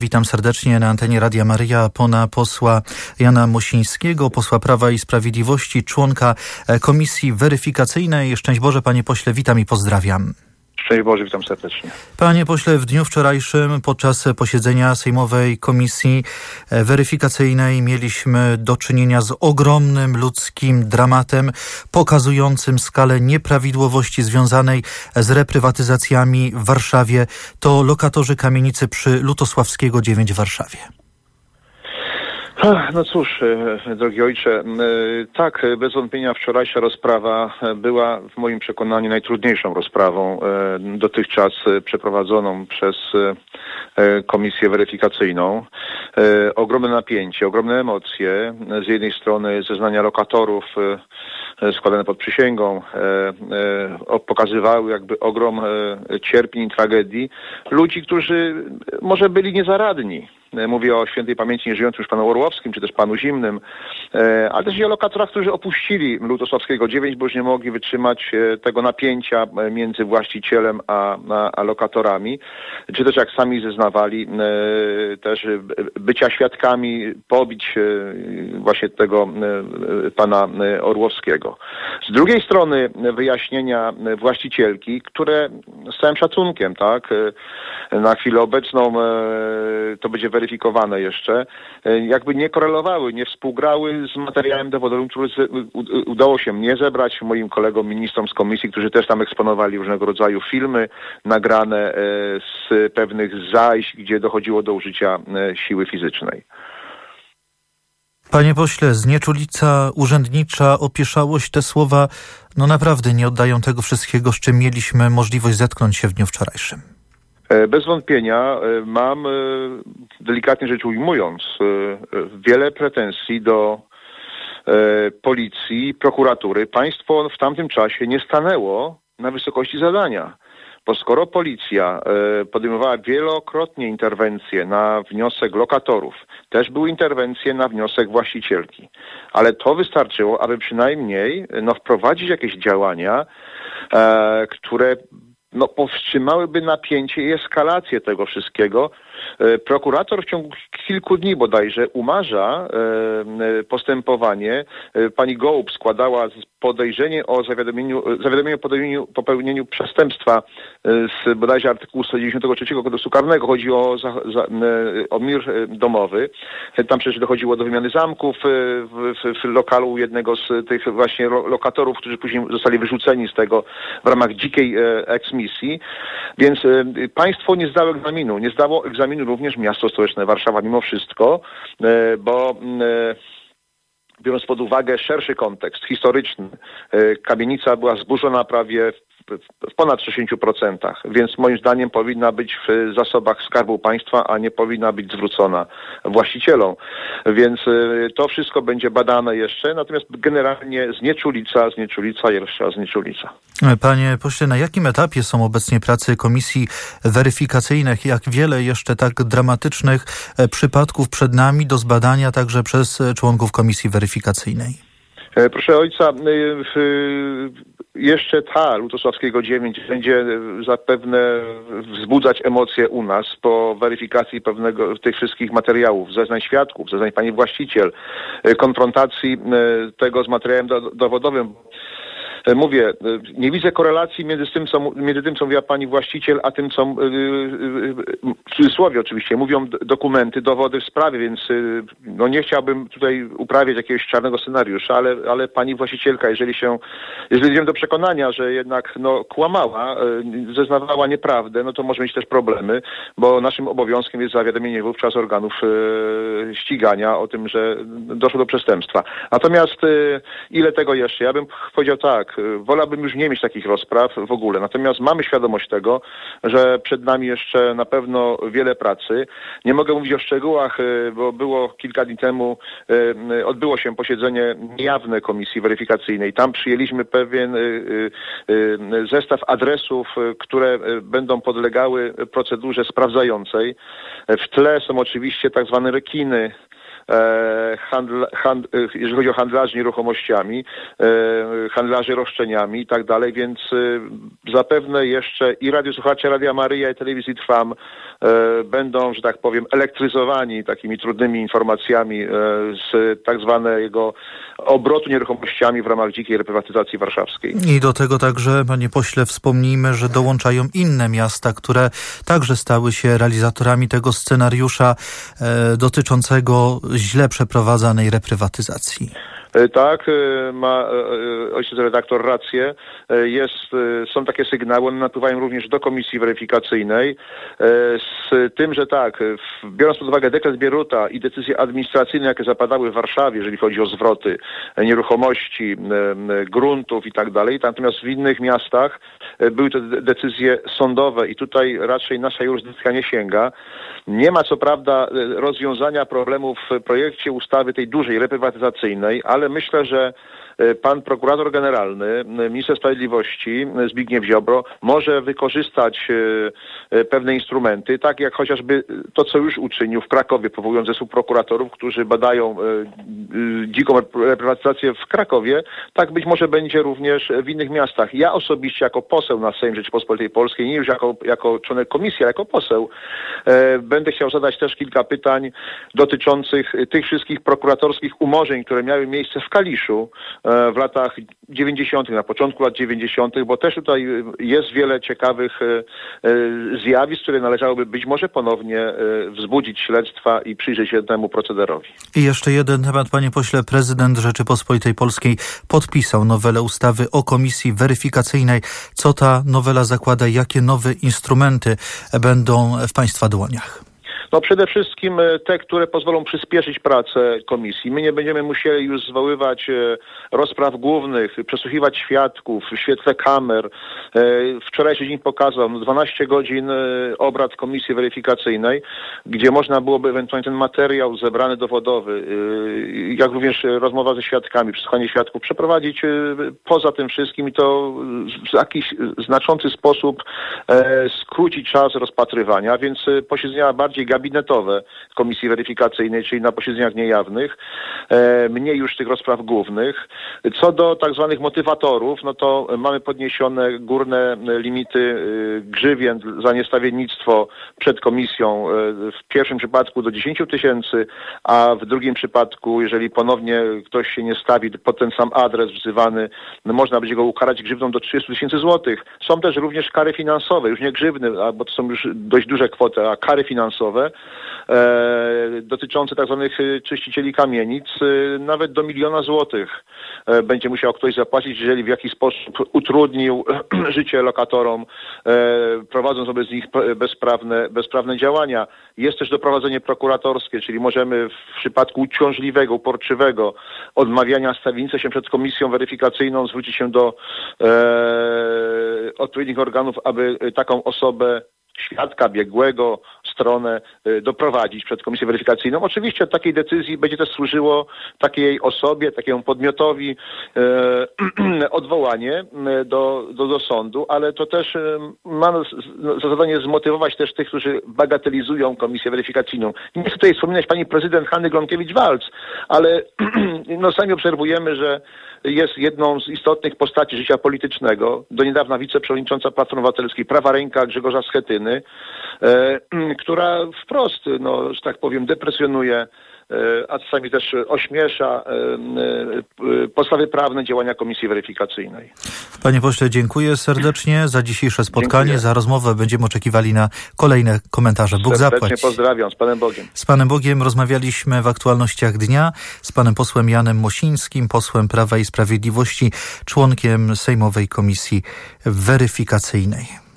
Witam serdecznie na antenie Radia Maryja pana posła Jana Mosińskiego, posła Prawa i Sprawiedliwości, członka Komisji Weryfikacyjnej. Szczęść Boże, panie pośle, witam i pozdrawiam. Szczęść Boże, witam serdecznie. Panie pośle, w dniu wczorajszym podczas posiedzenia Sejmowej Komisji Weryfikacyjnej mieliśmy do czynienia z ogromnym ludzkim dramatem pokazującym skalę nieprawidłowości związanej z reprywatyzacjami w Warszawie. To lokatorzy kamienicy przy Lutosławskiego 9 w Warszawie. No cóż, drogi ojcze, tak, bez wątpienia wczorajsza rozprawa była w moim przekonaniu najtrudniejszą rozprawą dotychczas przeprowadzoną przez Komisję Weryfikacyjną. Ogromne napięcie, ogromne emocje. Z jednej strony zeznania lokatorów składane pod przysięgą pokazywały jakby ogrom cierpień i tragedii ludzi, którzy może byli niezaradni. Mówię o świętej pamięci nieżyjącym już panu Orłowskim, czy też panu Zimnym, ale też i o lokatorach, którzy opuścili Lutosławskiego 9, bo już nie mogli wytrzymać tego napięcia między właścicielem a lokatorami, czy też jak sami zeznawali, też bycia świadkami, pobić właśnie tego pana Orłowskiego. Z drugiej strony wyjaśnienia właścicielki, które z całym szacunkiem, tak, na chwilę obecną to będzie weryfikowane jeszcze, jakby nie korelowały, nie współgrały z materiałem dowodowym, który udało się mnie zebrać, moim kolegom ministrom z komisji, którzy też tam eksponowali różnego rodzaju filmy nagrane z pewnych zajść, gdzie dochodziło do użycia siły fizycznej. Panie pośle, znieczulica urzędnicza, opieszałość, te słowa no naprawdę nie oddają tego wszystkiego, z czym mieliśmy możliwość zetknąć się w dniu wczorajszym. Bez wątpienia mam, delikatnie rzecz ujmując, wiele pretensji do policji, prokuratury. Państwo w tamtym czasie nie stanęło na wysokości zadania. Bo skoro policja podejmowała wielokrotnie interwencje na wniosek lokatorów, też były interwencje na wniosek właścicielki, ale to wystarczyło, aby przynajmniej wprowadzić jakieś działania, które powstrzymałyby napięcie i eskalację tego wszystkiego. Prokurator w ciągu kilku dni bodajże umarza postępowanie. Pani Gołub składała podejrzenie o popełnieniu przestępstwa z bodajże artykułu 193 Kodeksu Karnego. Chodzi o mir domowy. Tam przecież dochodziło do wymiany zamków w lokalu jednego z tych właśnie lokatorów, którzy później zostali wyrzuceni z tego w ramach dzikiej eksmisji. Więc państwo nie zdało egzaminu. Nie zdało egzaminu również miasto stołeczne Warszawa mimo wszystko, bo biorąc pod uwagę szerszy kontekst historyczny, kamienica była zburzona prawie w ponad 60%, więc moim zdaniem powinna być w zasobach Skarbu Państwa, a nie powinna być zwrócona właścicielom. Więc to wszystko będzie badane jeszcze, natomiast generalnie znieczulica i jeszcze znieczulica. Panie pośle, na jakim etapie są obecnie prace komisji weryfikacyjnych? Jak wiele jeszcze tak dramatycznych przypadków przed nami do zbadania także przez członków komisji weryfikacyjnej? Proszę ojca, jeszcze ta Lutosławskiego 9 będzie zapewne wzbudzać emocje u nas po weryfikacji tych wszystkich materiałów, zeznań świadków, zeznań pani właściciel, konfrontacji tego z materiałem dowodowym. Mówię, nie widzę korelacji między tym, co mówiła pani właściciel, a tym, co w cudzysłowie oczywiście mówią dokumenty, dowody w sprawie, więc nie chciałbym tutaj uprawiać jakiegoś czarnego scenariusza, ale pani właścicielka, jeżeli dojdziemy do przekonania, że jednak kłamała, zeznawała nieprawdę, to może mieć też problemy, bo naszym obowiązkiem jest zawiadomienie wówczas organów ścigania o tym, że doszło do przestępstwa. Natomiast ile tego jeszcze? Ja bym powiedział tak, wolałbym już nie mieć takich rozpraw w ogóle. Natomiast mamy świadomość tego, że przed nami jeszcze na pewno wiele pracy. Nie mogę mówić o szczegółach, bo było kilka dni temu, odbyło się posiedzenie niejawne Komisji Weryfikacyjnej. Tam przyjęliśmy pewien zestaw adresów, które będą podlegały procedurze sprawdzającej. W tle są oczywiście tak zwane rekiny, jeżeli chodzi o handlarzy nieruchomościami, handlarzy roszczeniami i tak dalej, więc zapewne jeszcze i radiosłuchacze Radia Maryja i Telewizji Trwam będą, że tak powiem, elektryzowani takimi trudnymi informacjami z tak zwanego obrotu nieruchomościami w ramach dzikiej reprywatyzacji warszawskiej. I do tego także, panie pośle, wspomnijmy, że dołączają inne miasta, które także stały się realizatorami tego scenariusza dotyczącego źle przeprowadzanej reprywatyzacji. Tak, ma ojciec redaktor rację. Są takie sygnały, one napływają również do komisji weryfikacyjnej, z tym, że tak, biorąc pod uwagę dekret Bieruta i decyzje administracyjne, jakie zapadały w Warszawie, jeżeli chodzi o zwroty nieruchomości, gruntów i tak dalej, natomiast w innych miastach były to decyzje sądowe i tutaj raczej nasza jurysdykcja nie sięga. Nie ma co prawda rozwiązania problemów w projekcie ustawy tej dużej reprywatyzacyjnej, ale myślę, że pan prokurator generalny, minister sprawiedliwości Zbigniew Ziobro może wykorzystać pewne instrumenty, tak jak chociażby to, co już uczynił w Krakowie, powołując zespół prokuratorów, którzy badają dziką reprywatyzację w Krakowie, tak być może będzie również w innych miastach. Ja osobiście jako poseł na Sejm Rzeczypospolitej Polskiej, nie już jako członek komisji, ale jako poseł, będę chciał zadać też kilka pytań dotyczących tych wszystkich prokuratorskich umorzeń, które miały miejsce w Kaliszu w latach 90., na początku lat 90., bo też tutaj jest wiele ciekawych zjawisk, które należałoby być może ponownie wzbudzić śledztwa i przyjrzeć się temu procederowi. I jeszcze jeden temat, panie pośle. Prezydent Rzeczypospolitej Polskiej podpisał nowelę ustawy o komisji weryfikacyjnej. Co ta nowela zakłada? Jakie nowe instrumenty będą w państwa dłoniach? No przede wszystkim te, które pozwolą przyspieszyć pracę komisji. My nie będziemy musieli już zwoływać rozpraw głównych, przesłuchiwać świadków w świetle kamer. Wczorajszy dzień pokazał 12 godzin obrad komisji weryfikacyjnej, gdzie można byłoby ewentualnie ten materiał zebrany dowodowy, jak również rozmowa ze świadkami, przesłuchanie świadków przeprowadzić poza tym wszystkim i to w jakiś znaczący sposób skrócić czas rozpatrywania, więc posiedzenia bardziej gabinetowe komisji weryfikacyjnej, czyli na posiedzeniach niejawnych, mniej już tych rozpraw głównych. Co do tak zwanych motywatorów, no to mamy podniesione górne limity grzywien za niestawiennictwo przed komisją. W pierwszym przypadku do 10 000, a w drugim przypadku, jeżeli ponownie ktoś się nie stawi pod ten sam adres wzywany, no można będzie go ukarać grzywną do 30 000 złotych. Są też również kary finansowe, już nie grzywny, bo to są już dość duże kwoty, a kary finansowe dotyczące tak zwanych czyścicieli kamienic, nawet do 1 000 000 złotych będzie musiał ktoś zapłacić, jeżeli w jakiś sposób utrudnił życie lokatorom, prowadząc wobec nich bezprawne działania. Jest też doprowadzenie prokuratorskie, czyli możemy w przypadku uciążliwego, uporczywego odmawiania stawienia się przed komisją weryfikacyjną zwrócić się do odpowiednich organów, aby taką osobę, świadka, biegłego, stronę doprowadzić przed komisję weryfikacyjną. Oczywiście od takiej decyzji będzie też służyło takiej osobie, takiemu podmiotowi odwołanie do sądu, ale to też ma za zadanie zmotywować też tych, którzy bagatelizują komisję weryfikacyjną. Nie chcę tutaj wspominać pani prezydent Hanny Gronkiewicz-Waltz, ale no sami obserwujemy, że jest jedną z istotnych postaci życia politycznego, do niedawna wiceprzewodnicząca Platformy Obywatelskiej, prawa ręka Grzegorza Schetyny, która wprost, no, że tak powiem, depresjonuje, a czasami też ośmiesza podstawy prawne działania komisji weryfikacyjnej. Panie pośle, dziękuję serdecznie za dzisiejsze spotkanie, Dziękuję. Za rozmowę. Będziemy oczekiwali na kolejne komentarze. Bóg zapłać. Serdecznie pozdrawiam, z Panem Bogiem. Z Panem Bogiem rozmawialiśmy w aktualnościach dnia z panem posłem Janem Mosińskim, posłem Prawa i Sprawiedliwości, członkiem Sejmowej Komisji Weryfikacyjnej.